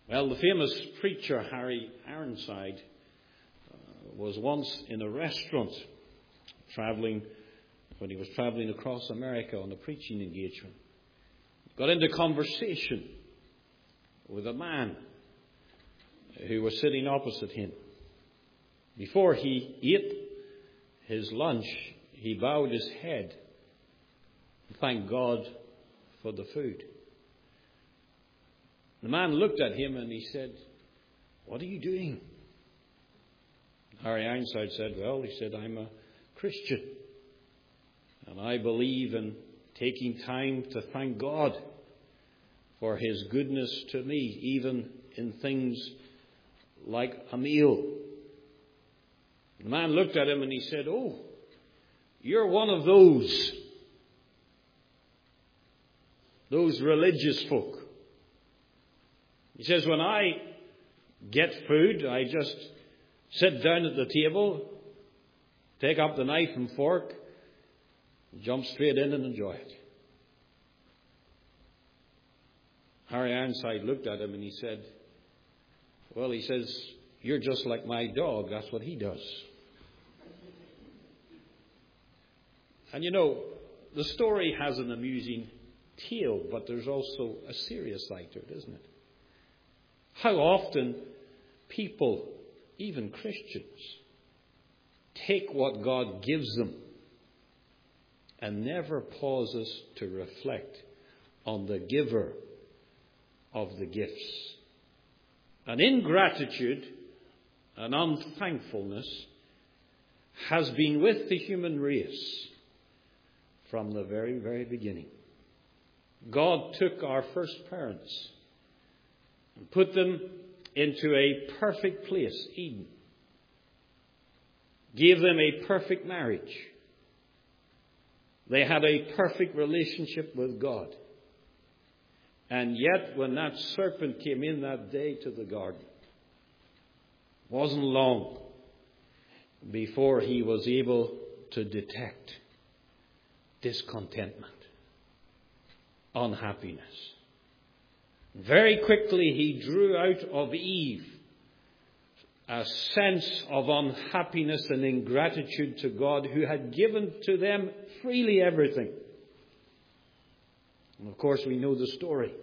Well, the famous preacher Harry Ironside was once in a restaurant when he was traveling across America on a preaching engagement. Got into conversation with a man who was sitting opposite him. Before he ate his lunch, he bowed his head and thanked God for the food. The man looked at him and he said, "What are you doing?" Harry Ironside said, "I'm a Christian. And I believe in taking time to thank God for His goodness to me, even in things like a meal." The man looked at him and he said, "Oh, you're one of those religious folk." He says, "When I get food, I just sit down at the table, take up the knife and fork, jump straight in and enjoy it." Harry Ironside looked at him and he said, "You're just like my dog. That's what he does." And the story has an amusing tale, but there's also a serious side to it, isn't it? How often people, even Christians, take what God gives them and never pauses to reflect on the giver of the gifts. And ingratitude and unthankfulness has been with the human race from the very, very beginning. God took our first parents and put them into a perfect place, Eden. Gave them a perfect marriage. They had a perfect relationship with God. And yet, when that serpent came in that day to the garden, it wasn't long before he was able to detect discontentment, unhappiness. Very quickly, he drew out of Eve a sense of unhappiness and ingratitude to God, who had given to them freely everything. And of course, we know the story.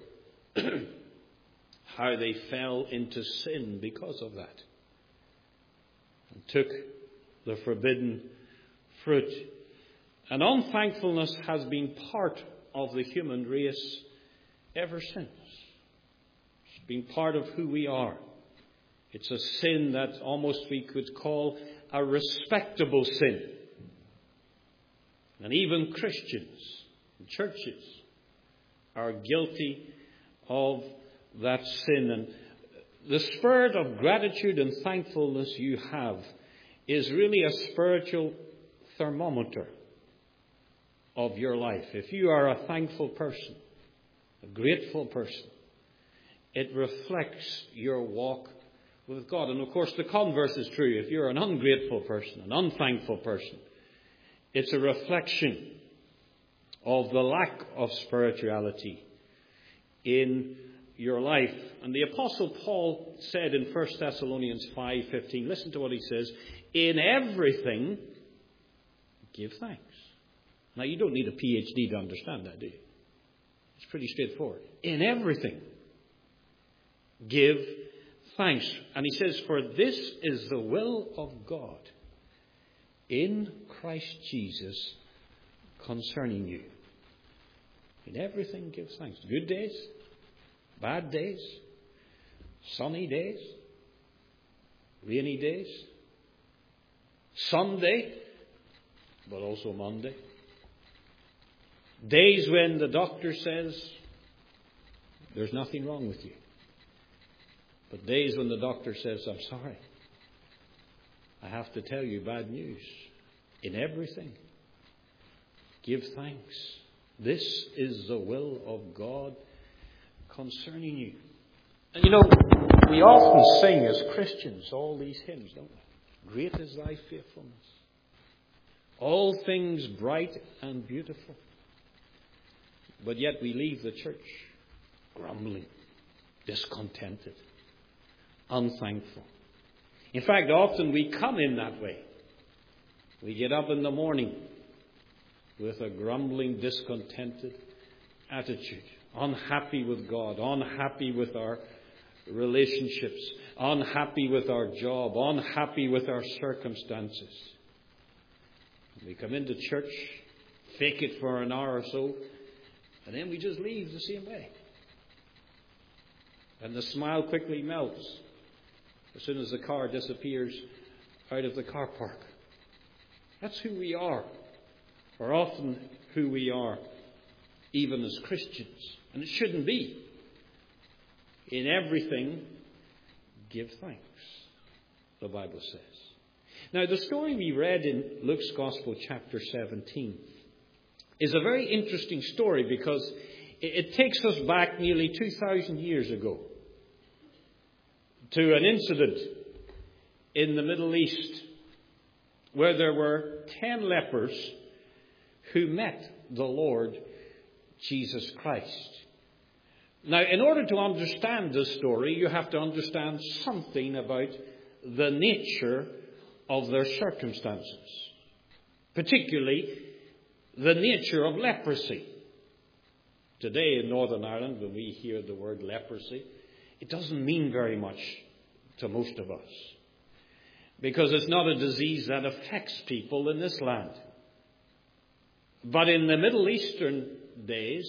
How they fell into sin because of that. And took the forbidden fruit. And unthankfulness has been part of the human race ever since. It's been part of who we are. It's a sin that almost we could call a respectable sin. And even Christians and churches are guilty of that sin. And the spirit of gratitude and thankfulness you have is really a spiritual thermometer of your life. If you are a thankful person, a grateful person, it reflects your walk with God. And of course, the converse is true. If you're an ungrateful person, an unthankful person, it's a reflection of the lack of spirituality in your life. And the Apostle Paul said in 1 Thessalonians 5:15, listen to what he says, "In everything, give thanks." Now, you don't need a PhD to understand that, do you? It's pretty straightforward. In everything, give thanks. And he says, "For this is the will of God in Christ Jesus concerning you." In everything, give thanks. Good days, bad days, sunny days, rainy days, Sunday, but also Monday. Days when the doctor says there's nothing wrong with you. But days when the doctor says, "I'm sorry, I have to tell you bad news." In everything, give thanks. This is the will of God concerning you. And we often sing as Christians all these hymns, don't we? Great is thy faithfulness. All things bright and beautiful. But yet we leave the church grumbling, discontented, unthankful. In fact, often we come in that way. We get up in the morning with a grumbling, discontented attitude, unhappy with God, unhappy with our relationships, unhappy with our job, unhappy with our circumstances. We come into church, fake it for an hour or so, and then we just leave the same way. And the smile quickly melts as soon as the car disappears out of the car park. That's who we are, or often who we are, even as Christians. And it shouldn't be. In everything, give thanks, the Bible says. Now, the story we read in Luke's Gospel, chapter 17, is a very interesting story because it takes us back nearly 2,000 years ago to an incident in the Middle East where there were 10 lepers who met the Lord Jesus Christ. Now, in order to understand this story, you have to understand something about the nature of their circumstances, particularly the nature of leprosy. Today in Northern Ireland, when we hear the word leprosy, it doesn't mean very much to most of us, because it's not a disease that affects people in this land. But in the Middle Eastern days,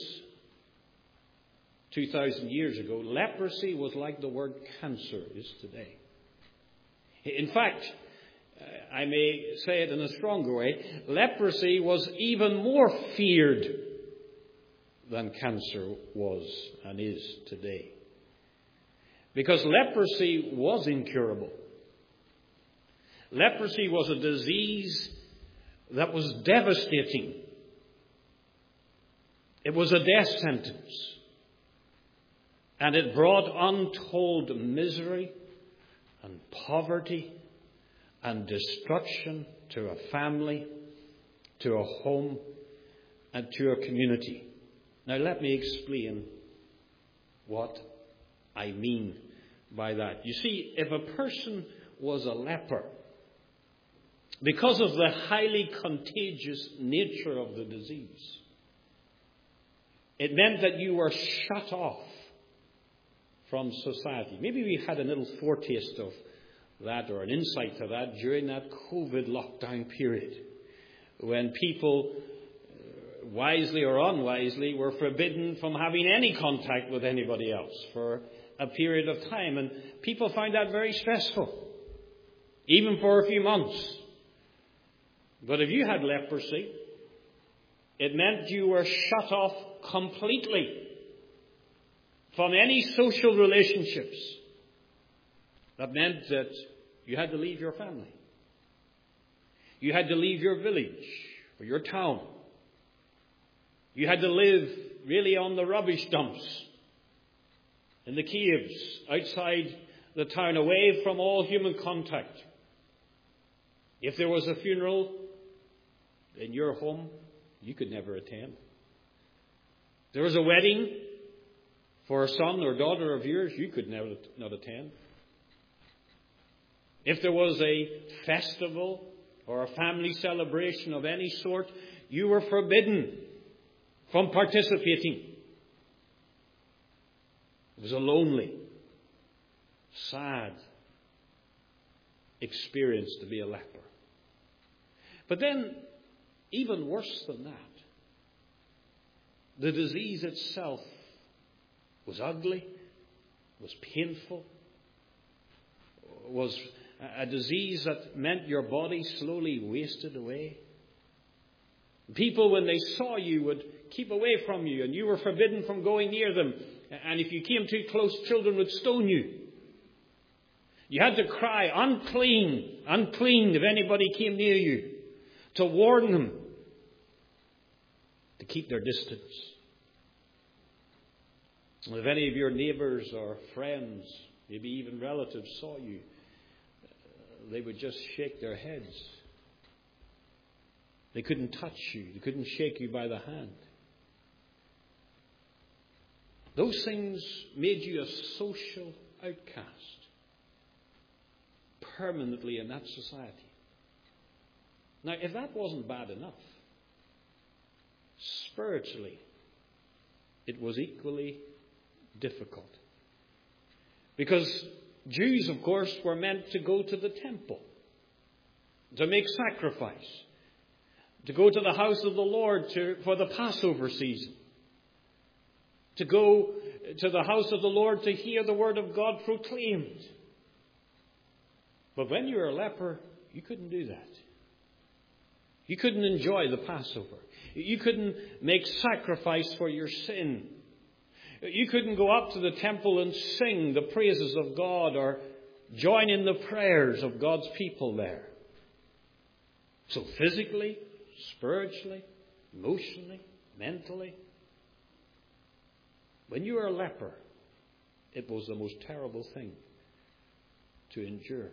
2,000 years ago, leprosy was like the word cancer is today. In fact, I may say it in a stronger way, leprosy was even more feared than cancer was and is today. Because leprosy was incurable. Leprosy was a disease that was devastating. It was a death sentence. And it brought untold misery and poverty and destruction to a family, to a home, and to a community. Now let me explain what I mean by that. You see, if a person was a leper, because of the highly contagious nature of the disease, it meant that you were shut off from society. Maybe we had a little foretaste of that or an insight to that during that COVID lockdown period when people, wisely or unwisely, were forbidden from having any contact with anybody else for a period of time. And people found that very stressful, even for a few months. But if you had leprosy, it meant you were shut off completely from any social relationships. That meant that you had to leave your family. You had to leave your village or your town. You had to live really on the rubbish dumps, in the caves outside the town, away from all human contact. If there was a funeral in your home, you could never attend. If there was a wedding for a son or daughter of yours, you could never not attend. If there was a festival or a family celebration of any sort, you were forbidden from participating. It was a lonely, sad experience to be a leper. But then, even worse than that, the disease itself was ugly, was painful, was a disease that meant your body slowly wasted away. People, when they saw you, would keep away from you, and you were forbidden from going near them. And if you came too close, children would stone you. You had to cry, unclean, unclean, if anybody came near you, to warn them to keep their distance. And if any of your neighbours or friends, maybe even relatives, saw you, they would just shake their heads. They couldn't touch you. They couldn't shake you by the hand. Those things made you a social outcast. permanently in that society. Now, if that wasn't bad enough, spiritually, it was equally difficult. Because Jews, of course, were meant to go to the temple, to make sacrifice, to go to the house of the Lord for the Passover season, to go to the house of the Lord to hear the word of God proclaimed. But when you were a leper, you couldn't do that. You couldn't enjoy the Passover. You couldn't make sacrifice for your sin. You couldn't go up to the temple and sing the praises of God or join in the prayers of God's people there. So physically, spiritually, emotionally, mentally, when you were a leper, it was the most terrible thing to endure.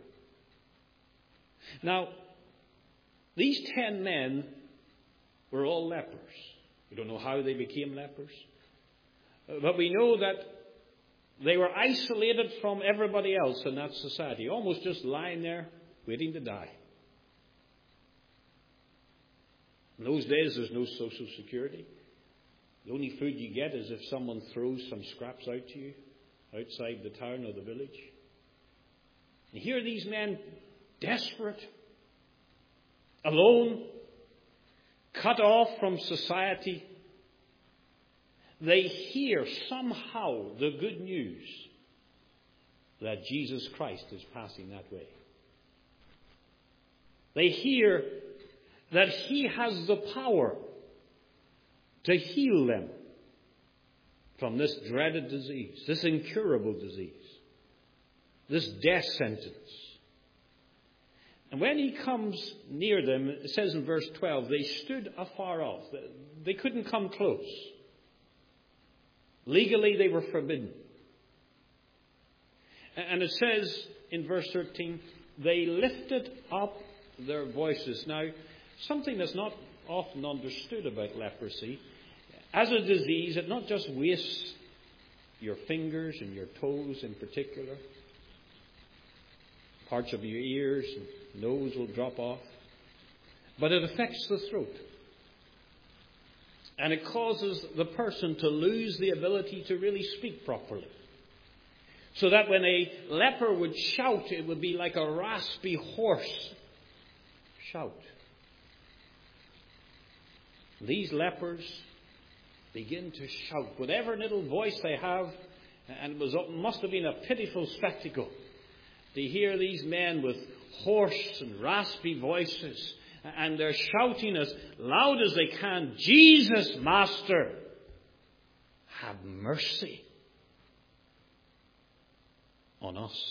Now, these 10 men were all lepers. We don't know how they became lepers. But we know that they were isolated from everybody else in that society, almost just lying there waiting to die. In those days, there's no social security. The only food you get is if someone throws some scraps out to you outside the town or the village. And here are these men, desperate, alone, cut off from society. They hear somehow the good news that Jesus Christ is passing that way. They hear that He has the power to heal them from this dreaded disease, this incurable disease, this death sentence. And when He comes near them, it says in verse 12, they stood afar off. They couldn't come close. Legally, they were forbidden. And it says in verse 13, they lifted up their voices. Now, something that's not often understood about leprosy, as a disease, it not just wastes your fingers and your toes in particular. Parts of your ears and nose will drop off. But it affects the throat. And it causes the person to lose the ability to really speak properly. So that when a leper would shout, it would be like a raspy, hoarse shout. These lepers begin to shout, whatever little voice they have, and it must have been a pitiful spectacle to hear these men with hoarse and raspy voices, and they're shouting as loud as they can, Jesus, Master, have mercy on us.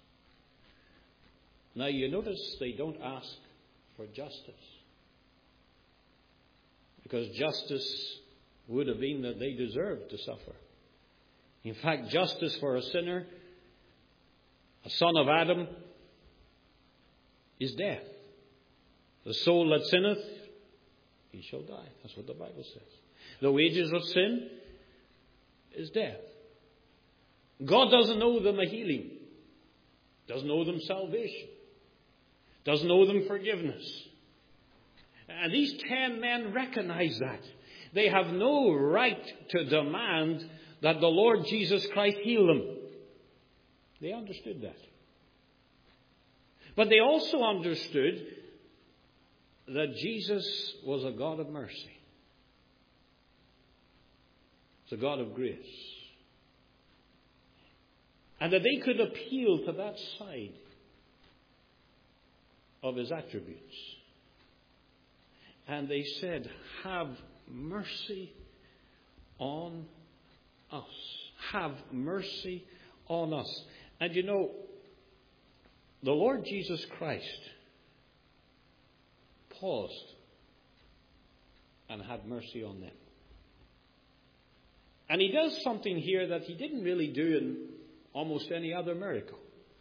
Now you notice they don't ask for justice, because justice would have been that they deserved to suffer. In fact, justice for a sinner, a son of Adam, is death. The soul that sinneth, he shall die. That's what the Bible says. The wages of sin is death. God doesn't owe them a healing. Doesn't owe them salvation. Doesn't owe them forgiveness. And these 10 men recognize that. They have no right to demand that the Lord Jesus Christ heal them. They understood that. But they also understood that Jesus was a God of mercy. He's a God of grace. And that they could appeal to that side of His attributes. And they said, have mercy on us. Have mercy on us. And you know, the Lord Jesus Christ paused and had mercy on them. And He does something here that He didn't really do in almost any other miracle.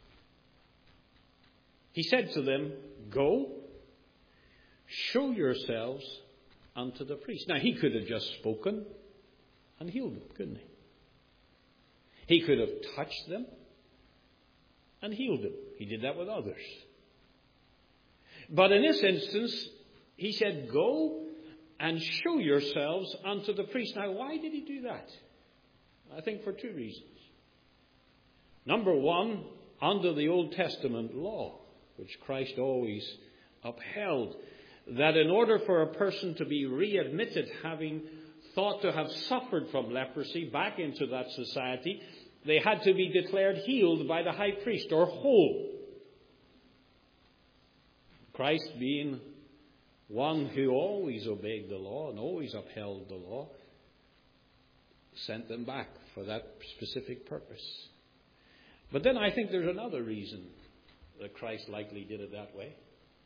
He said to them, go, show yourselves unto the priest. Now, He could have just spoken and healed them, couldn't He? He could have touched them and healed him. He did that with others. But in this instance, he said, go and show yourselves unto the priest. Now, why did he do that? I think for two reasons. Number one, under the Old Testament law, which Christ always upheld, that in order for a person to be readmitted, having thought to have suffered from leprosy, back into that society, they had to be declared healed by the high priest, or whole. Christ, being one who always obeyed the law and always upheld the law, sent them back for that specific purpose. But then I think there's another reason that Christ likely did it that way.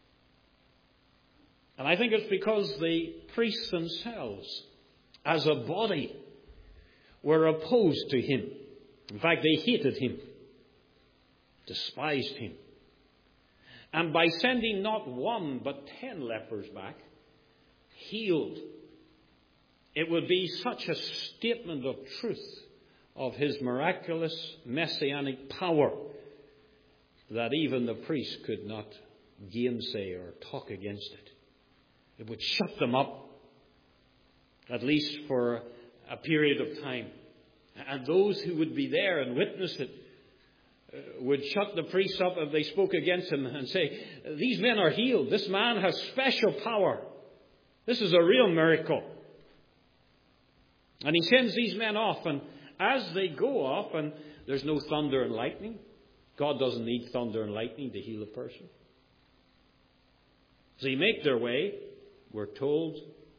And I think it's because the priests themselves, as a body, were opposed to him. In fact, they hated him, despised him. And by sending not 1 but 10 lepers back, healed, it would be such a statement of truth of his miraculous messianic power that even the priest could not gainsay or talk against it. It would shut them up, at least for a period of time. And those who would be there and witness it would shut the priests up if they spoke against him and say, these men are healed. This man has special power. This is a real miracle. And he sends these men off, and as they go off, and there's no thunder and lightning. God doesn't need thunder and lightning to heal a person. As they make their way, we're told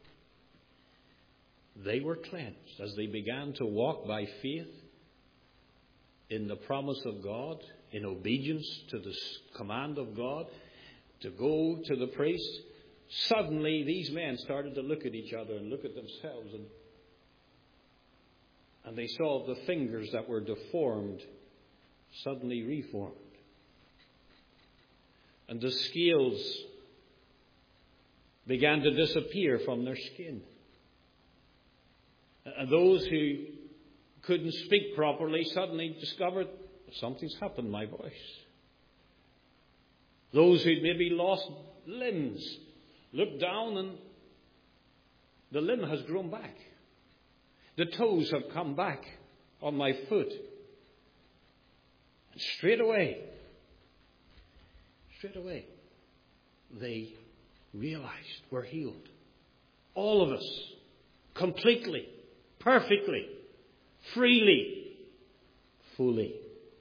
they were cleansed as they began to walk by faith in the promise of God, in obedience to the command of God, to go to the priest. Suddenly, these men started to look at each other and look at themselves, and they saw the fingers that were deformed suddenly reformed. And the scales began to disappear from their skin. And those who couldn't speak properly suddenly discovered something's happened to my voice. Those who'd maybe lost limbs looked down and the limb has grown back. The toes have come back on my foot. And straight away, they realized we're healed. All of us, completely, perfectly, freely, fully.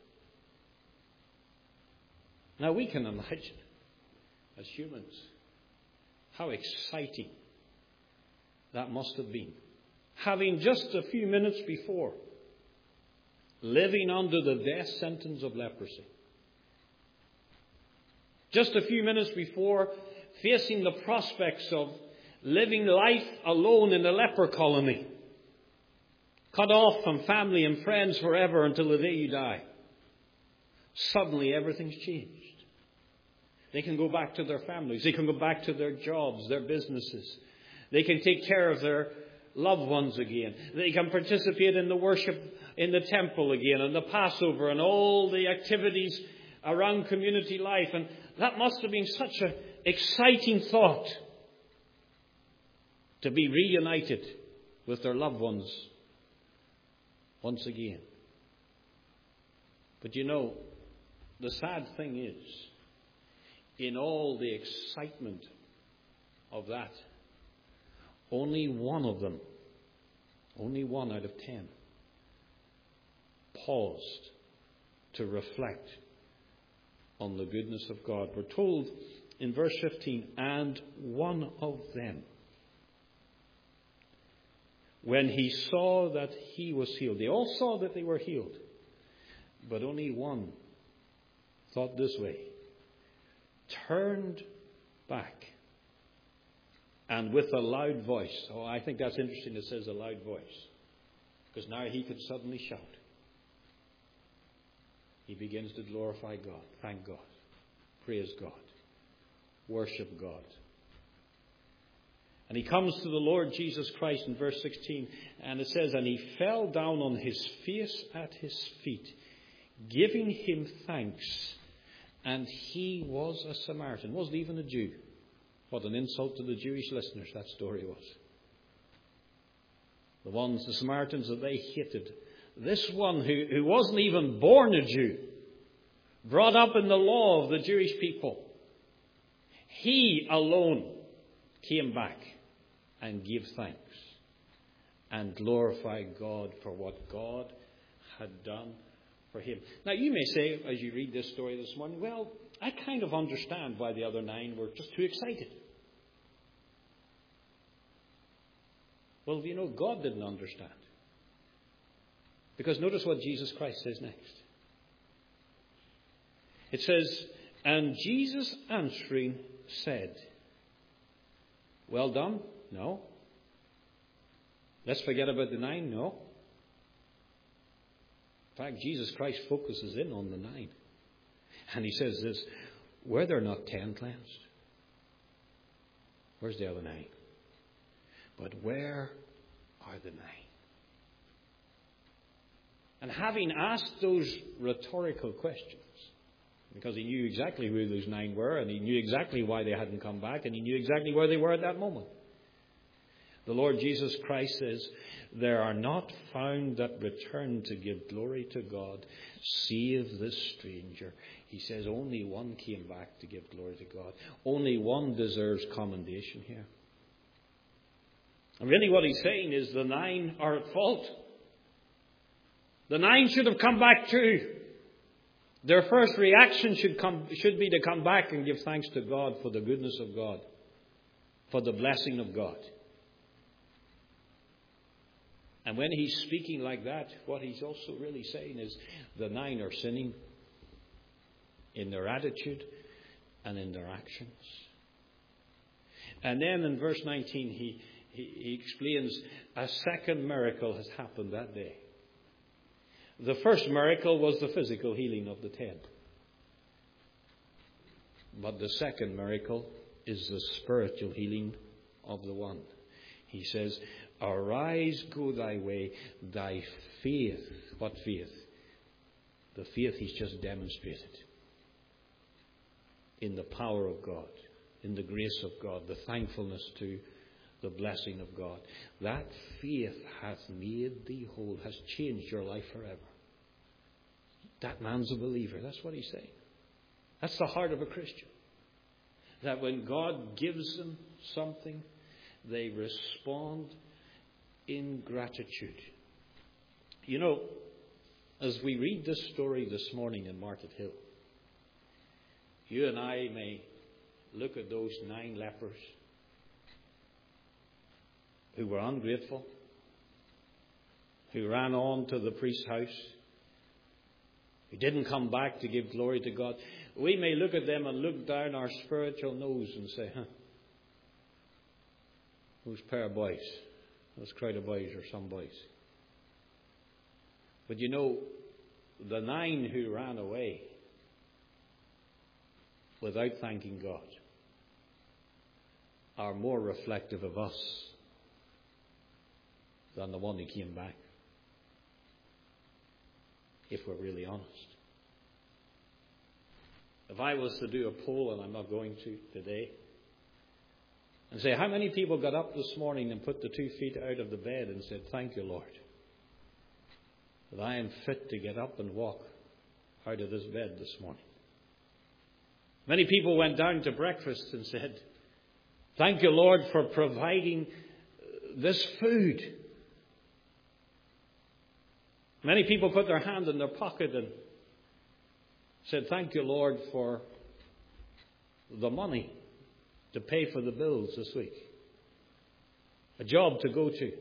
Now we can imagine, as humans, how exciting that must have been. Having just a few minutes before, living under the death sentence of leprosy. Just a few minutes before, facing the prospects of living life alone in a leper colony. Cut off from family and friends forever until the day you die. Suddenly everything's changed. They can go back to their families. They can go back to their jobs, their businesses. They can take care of their loved ones again. They can participate in the worship in the temple again, and the Passover, and all the activities around community life. And that must have been such an exciting thought, to be reunited with their loved ones once again. But you know, the sad thing is, in all the excitement of that, only one of them, only 1 out of 10, paused to reflect on the goodness of God. We're told in verse 15, and one of them, when he saw that he was healed. They all saw that they were healed, but only one thought this way, turned back, and with a loud voice. Oh, I think that's interesting it says a loud voice, because now he could suddenly shout. He begins to glorify God, thank God, praise God, worship God. And he comes to the Lord Jesus Christ in verse 16, and it says, and he fell down on his face at his feet, giving him thanks. And he was a Samaritan, wasn't even a Jew. What an insult to the Jewish listeners that story was. The Samaritans that they hated. This one who wasn't even born a Jew, brought up in the law of the Jewish people, he alone came back and gave thanks and glorified God for what God had done for him. Now, you may say, as you read this story this morning, well, I kind of understand why the other 9 were just too excited. Well, you know, God didn't understand. Because notice what Jesus Christ says next. It says, and Jesus answering said, well done? No. Let's forget about the 9? No. In fact, Jesus Christ focuses in on the 9. And he says this, were there not 10 cleansed? Where's the other 9? But where are the 9? And having asked those rhetorical questions, because he knew exactly who those 9 were, and he knew exactly why they hadn't come back, and he knew exactly where they were at that moment. The Lord Jesus Christ says, there are not found that return to give glory to God, save this stranger. He says only one came back to give glory to God. Only one deserves commendation here. And really what he's saying is the 9 are at fault. The 9 should have come back too. Their first reaction should be to come back and give thanks to God for the goodness of God, for the blessing of God. And when he's speaking like that, what he's also really saying is the 9 are sinning in their attitude and in their actions. And then in verse 19 he explains a second miracle has happened that day. The first miracle was the physical healing of the 10. But the second miracle is the spiritual healing of the 1. He says, arise, go thy way, thy faith. What faith? The faith he's just demonstrated. In the power of God, in the grace of God, the thankfulness to the blessing of God. That faith hath made thee whole, has changed your life forever. That man's a believer. That's what he's saying. That's the heart of a Christian. That when God gives them something, they respond in gratitude. You know, as we read this story this morning in Market Hill, you and I may look at those 9 lepers who were ungrateful, who ran on to the priest's house, who didn't come back to give glory to God. We may look at them and look down our spiritual nose and say, those pair of boys, those crowd of boys or some boys. But you know, the 9 who ran away without thanking God are more reflective of us than the one who came back, if we're really honest. If I was to do a poll, and I'm not going to today, and say, how many people got up this morning and put the 2 feet out of the bed and said, thank you, Lord, that I am fit to get up and walk out of this bed this morning. Many people went down to breakfast and said, thank you, Lord, for providing this food. Many people put their hand in their pocket and said, thank you, Lord, for the money to pay for the bills this week. A job to go to.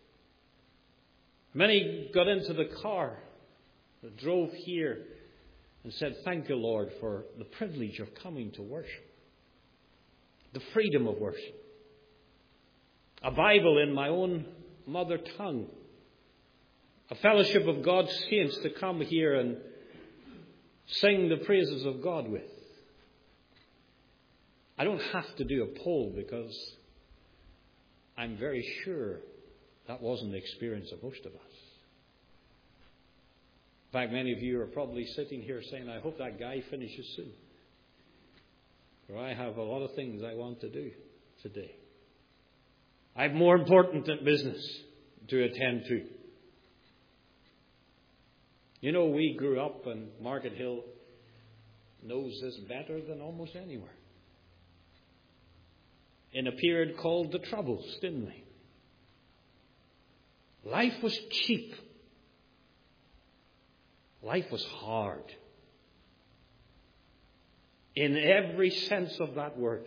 Many got into the car that drove here and said, thank you, Lord, for the privilege of coming to worship. The freedom of worship. A Bible in my own mother tongue. A fellowship of God's saints to come here and sing the praises of God with. I don't have to do a poll because I'm very sure that wasn't the experience of most of us. In fact, many of you are probably sitting here saying, I hope that guy finishes soon. For I have a lot of things I want to do today. I have more important business to attend to. You know, we grew up and Market Hill knows this better than almost anywhere. In a period called the Troubles, didn't we? Life was cheap. Life was hard. In every sense of that word.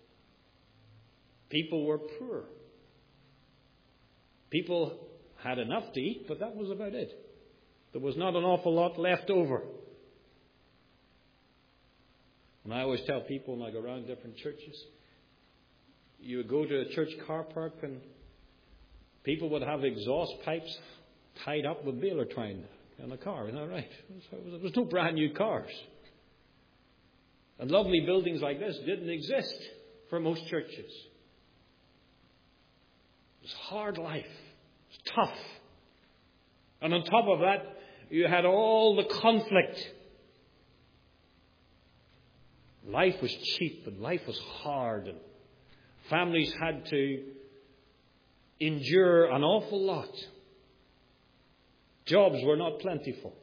People were poor. People had enough to eat, but that was about it. There was not an awful lot left over. And I always tell people when I go around different churches, you would go to a church car park and people would have exhaust pipes tied up with baler twine in the car. Isn't that right? There was no brand new cars. And lovely buildings like this didn't exist for most churches. It was hard life. It was tough. And on top of that, you had all the conflict. Life was cheap and life was hard. And families had to endure an awful lot. Jobs were not plentiful.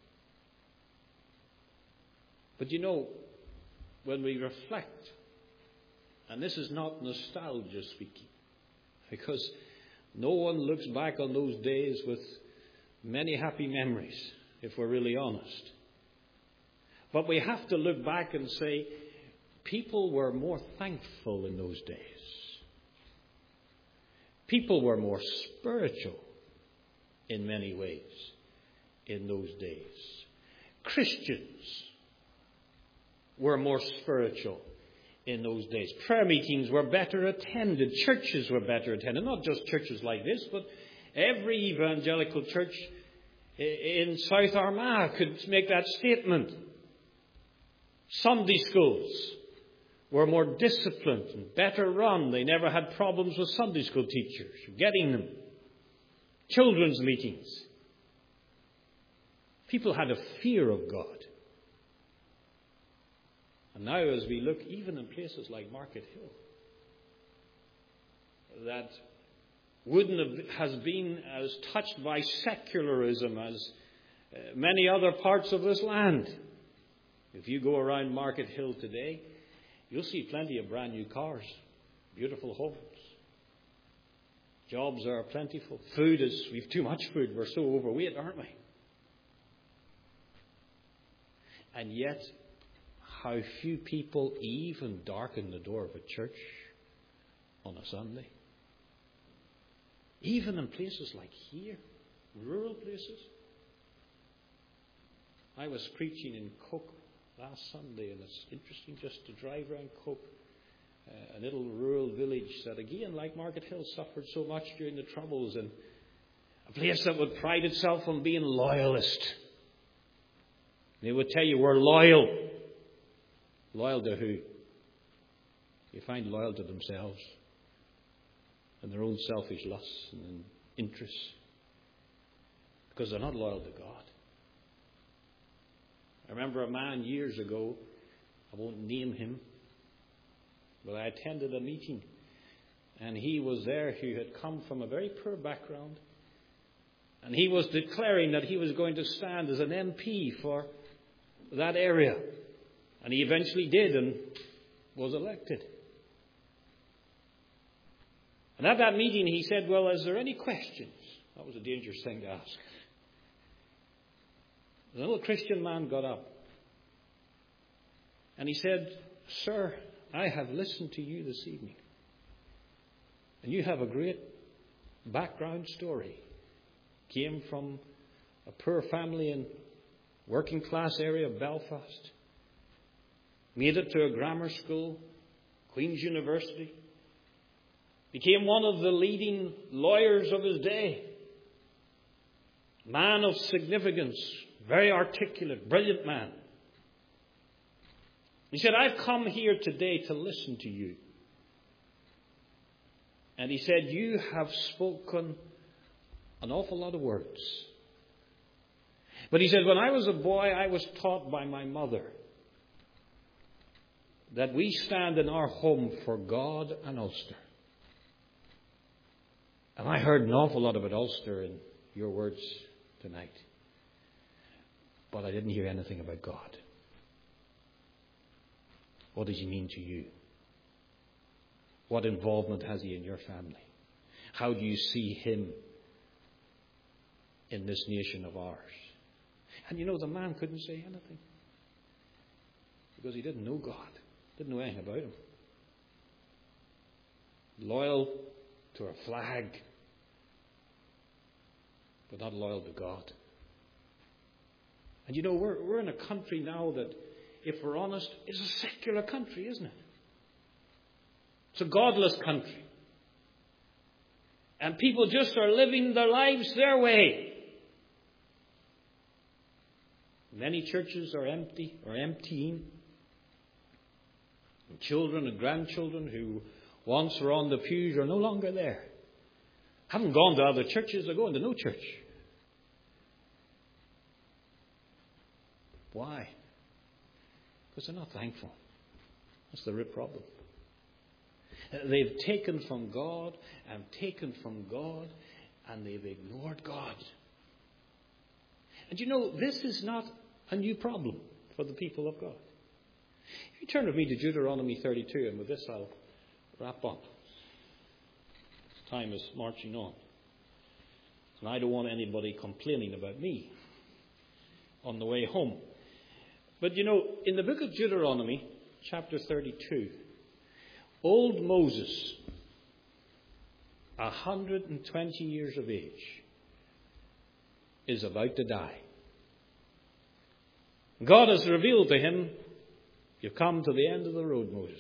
But you know, when we reflect, and this is not nostalgia speaking, because no one looks back on those days with many happy memories, if we're really honest. But we have to look back and say, people were more thankful in those days. People were more spiritual in many ways in those days. Christians were more spiritual in those days. Prayer meetings were better attended. Churches were better attended. Not just churches like this, but every evangelical church in South Armagh could make that statement. Sunday schools were more disciplined and better run. They never had problems with Sunday school teachers getting them. Children's meetings. People had a fear of God. And now as we look even in places like Market Hill, that wouldn't have been as touched by secularism as many other parts of this land. If you go around Market Hill today, you'll see plenty of brand new cars, beautiful homes. Jobs are plentiful. Food is, we've too much food. We're so overweight, aren't we? And yet, how few people even darken the door of a church on a Sunday. Even in places like here, rural places. I was preaching in Coke last Sunday, and it's interesting just to drive around Coke, a little rural village that, again, like Market Hill, suffered so much during the Troubles, and a place that would pride itself on being loyalist. They would tell you, we're loyal. Loyal to who? You find loyal to themselves and their own selfish lusts and interests, because they're not loyal to God. I remember a man years ago, I won't name him, but I attended a meeting, and he was there who had come from a very poor background, and he was declaring that he was going to stand as an MP for that area. And he eventually did and was elected. And at that meeting he said, well, is there any questions? That was a dangerous thing to ask. The little Christian man got up and he said, sir, I have listened to you this evening. And you have a great background story. Came from a poor family in working class area of Belfast. Made it to a grammar school, Queen's University. Became one of the leading lawyers of his day. Man of significance, very articulate, brilliant man. He said, I've come here today to listen to you. And he said, you have spoken an awful lot of words. But he said, when I was a boy, I was taught by my mother that we stand in our home for God and Ulster. And I heard an awful lot about Ulster in your words tonight. But I didn't hear anything about God. What does he mean to you? What involvement has he in your family? How do you see him in this nation of ours? And you know, the man couldn't say anything. Because he didn't know God. Didn't know anything about him. Loyal to our flag, but not loyal to God. And you know, we're in a country now that, if we're honest, is a secular country, isn't it? It's a godless country. And people just are living their lives their way. Many churches are empty or emptying. And children and grandchildren who once were on the pews are no longer there. Haven't gone to other churches, they're going to no church. Why? Because they're not thankful. That's the real problem. They've taken from God and taken from God, and they've ignored God. And you know, this is not a new problem for the people of God. If you turn with me to Deuteronomy 32, and with this I'll wrap up. Time is marching on. And I don't want anybody complaining about me on the way home. But you know, in the book of Deuteronomy, chapter 32, old Moses, 120 years of age, is about to die. God has revealed to him, you've come to the end of the road, Moses.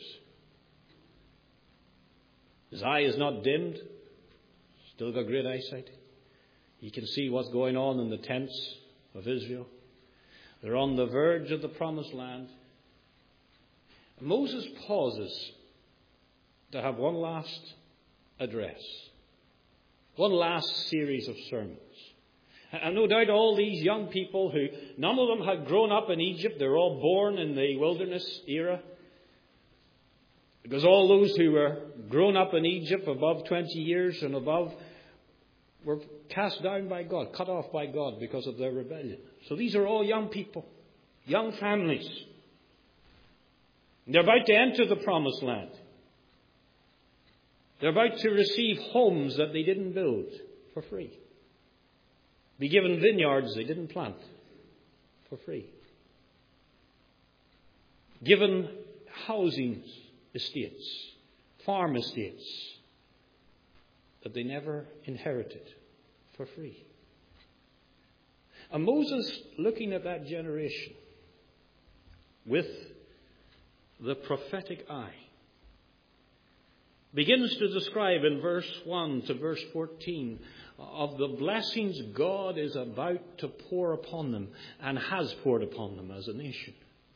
His eye is not dimmed. Still got great eyesight. He can see what's going on in the tents of Israel. They're on the verge of the promised land. And Moses pauses to have one last address. One last series of sermons. And no doubt all these young people who, none of them had grown up in Egypt, they're all born in the wilderness era. Because all those who were grown up in Egypt above 20 years and above were cast down by God, cut off by God because of their rebellion. So these are all young people, young families. They're about to enter the promised land. They're about to receive homes that they didn't build for free. Be given vineyards they didn't plant for free. Given housing estates, farm estates that they never inherited for free. And Moses, looking at that generation with the prophetic eye, begins to describe in verse 1 to verse 14 of the blessings God is about to pour upon them and has poured upon them as a nation.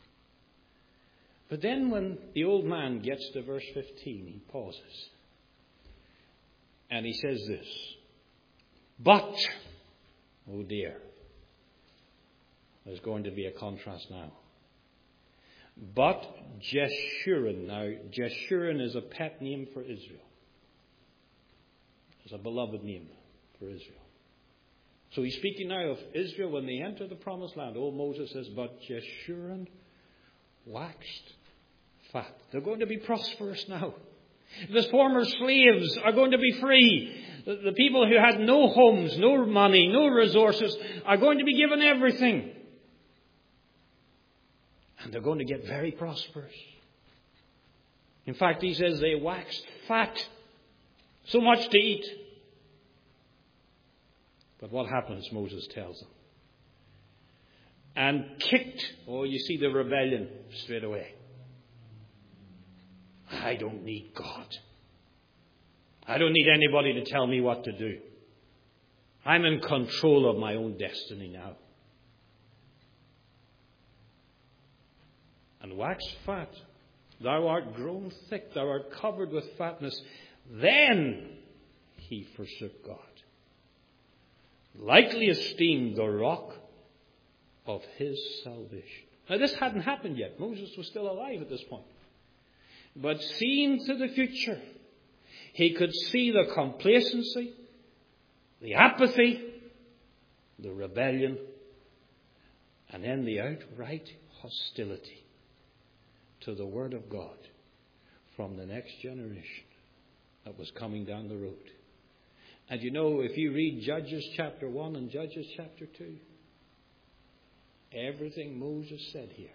But then when the old man gets to verse 15, he pauses. And he says this, but, oh dear, there's going to be a contrast now. But Jeshurun. Now, Jeshurun is a pet name for Israel. It's a beloved name for Israel. So he's speaking now of Israel when they enter the promised land. Old Moses says, but Jeshurun waxed fat. They're going to be prosperous now. The former slaves are going to be free. The people who had no homes, no money, no resources are going to be given everything. And they're going to get very prosperous. In fact, he says they waxed fat. So much to eat. But what happens, Moses tells them. And kicked. Oh, you see the rebellion straight away. I don't need God. I don't need anybody to tell me what to do. I'm in control of my own destiny now. And wax fat. Thou art grown thick. Thou art covered with fatness. Then he forsook God. Lightly esteemed the rock of his salvation. Now this hadn't happened yet. Moses was still alive at this point. But seeing to the future, he could see the complacency, the apathy, the rebellion, and then the outright hostility to the Word of God from the next generation that was coming down the road. And you know, if you read Judges chapter 1 and Judges chapter 2, everything Moses said here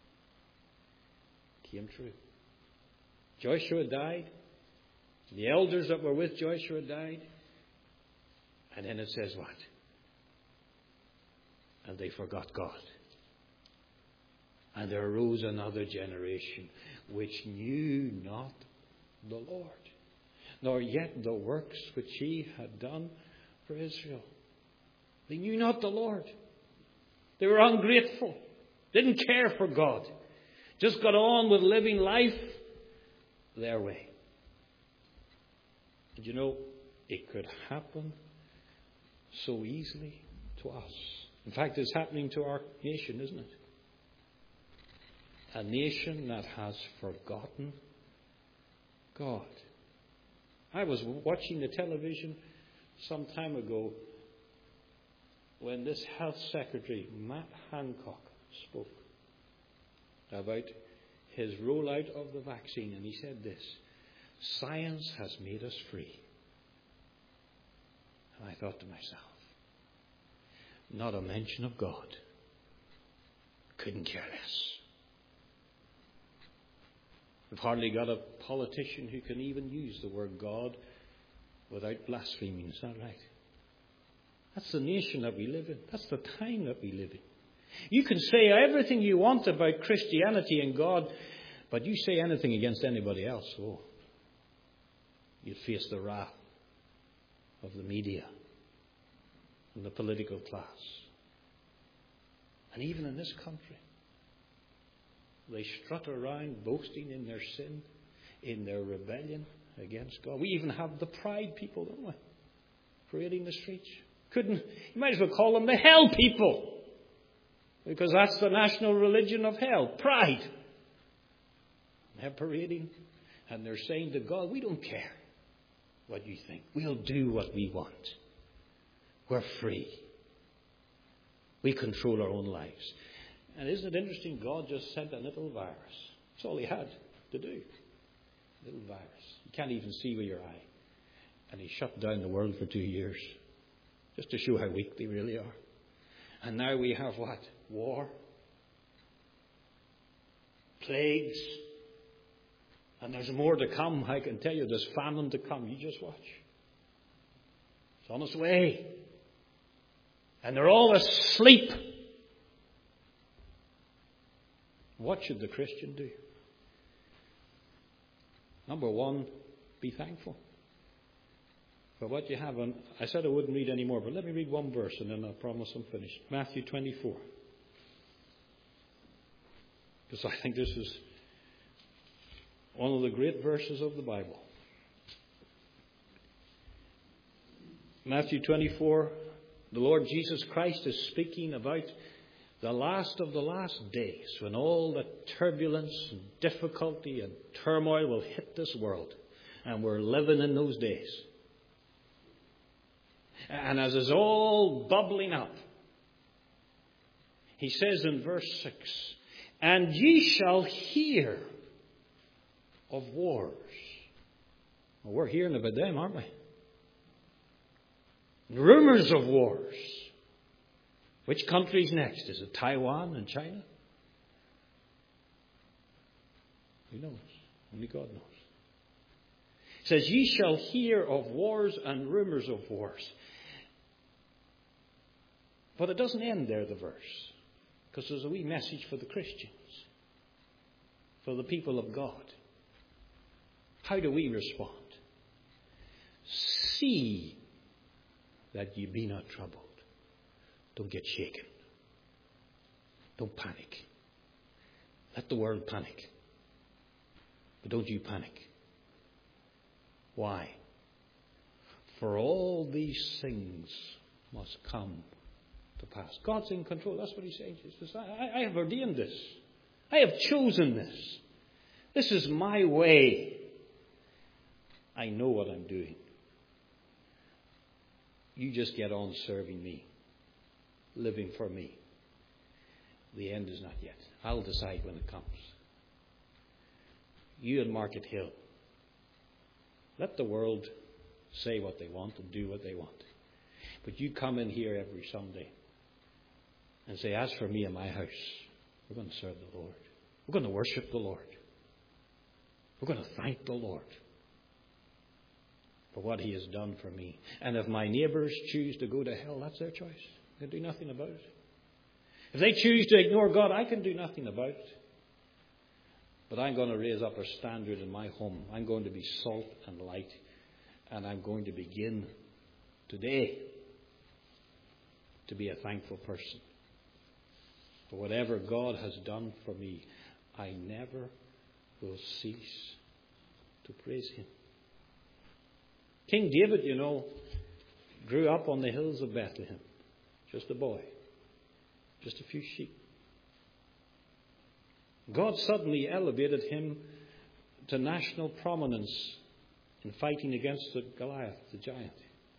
came true. Joshua died. The elders that were with Joshua died. And then it says what? And they forgot God. And there arose another generation which knew not the Lord, nor yet the works which he had done for Israel. They knew not the Lord. They were ungrateful. Didn't care for God. Just got on with living life their way. And you know, it could happen so easily to us. In fact, it's happening to our nation, isn't it? A nation that has forgotten God. I was watching the television some time ago when this Health Secretary, Matt Hancock, spoke about his rollout of the vaccine. And he said this: science has made us free. And I thought to myself, not a mention of God. Couldn't care less. We've hardly got a politician who can even use the word God without blaspheming. Is that right? That's the nation that we live in. That's the time that we live in. You can say everything you want about Christianity and God, but you say anything against anybody else, oh, you'd face the wrath of the media and the political class. And even in this country, they strut around boasting in their sin, in their rebellion against God. We even have the pride people, don't we? Parading the streets. You might as well call them the hell people. Because that's the national religion of hell. Pride. They're parading and they're saying to God, we don't care what you think. We'll do what we want. We're free. We control our own lives. And isn't it interesting? God just sent a little virus. That's all he had to do. A little virus. You can't even see with your eye. And he shut down the world for 2 years. Just to show how weak they really are. And now we have what? War. Plagues. And there's more to come. I can tell you, there's famine to come. You just watch. It's on its way. And they're all asleep. What should the Christian do? Number one, be thankful for what you have. And I said I wouldn't read any more, but let me read one verse and then I promise I'm finished. Matthew 24. Because I think this is one of the great verses of the Bible. Matthew 24, the Lord Jesus Christ is speaking about the last of the last days, when all the turbulence and difficulty and turmoil will hit this world. And we're living in those days. And as it's all bubbling up, he says in verse 6, and ye shall hear of wars. Well, we're hearing about them, aren't we? Rumors of wars. Which country's next? Is it Taiwan and China? Who knows? Only God knows. It says, ye shall hear of wars and rumors of wars. But it doesn't end there, the verse. Because there's a wee message for the Christians. For the people of God. How do we respond? See that ye be not troubled. Don't get shaken. Don't panic. Let the world panic. But don't you panic. Why? For all these things must come to pass. God's in control. That's what he's saying. He says, I have ordained this. I have chosen this. This is my way. I know what I'm doing. You just get on serving me, living for me. The end is not yet. I'll decide when it comes. You in Market Hill, let the world say what they want and do what they want. But you come in here every Sunday and say, as for me and my house, we're going to serve the Lord. We're going to worship the Lord. We're going to thank the Lord for what he has done for me. And if my neighbours choose to go to hell, that's their choice. I can do nothing about it. If they choose to ignore God, I can do nothing about it. But I'm going to raise up a standard in my home. I'm going to be salt and light. And I'm going to begin today to be a thankful person. For whatever God has done for me, I never will cease to praise him. King David, grew up on the hills of Bethlehem. Just a boy. Just a few sheep. God suddenly elevated him to national prominence in fighting against Goliath, the giant.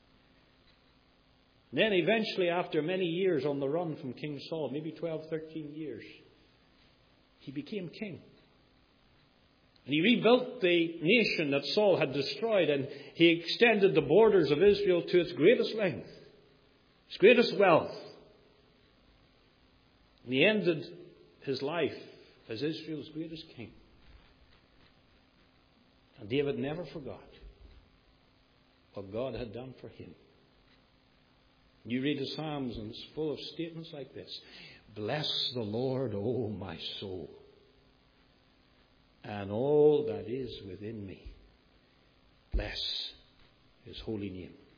Then eventually, after many years on the run from King Saul, maybe 12, 13 years, he became king. And he rebuilt the nation that Saul had destroyed, and he extended the borders of Israel to its greatest length, its greatest wealth. And he ended his life as Israel's greatest king. And David never forgot what God had done for him. You read the Psalms and it's full of statements like this. Bless the Lord, O my soul, and all that is within me. Bless his holy name.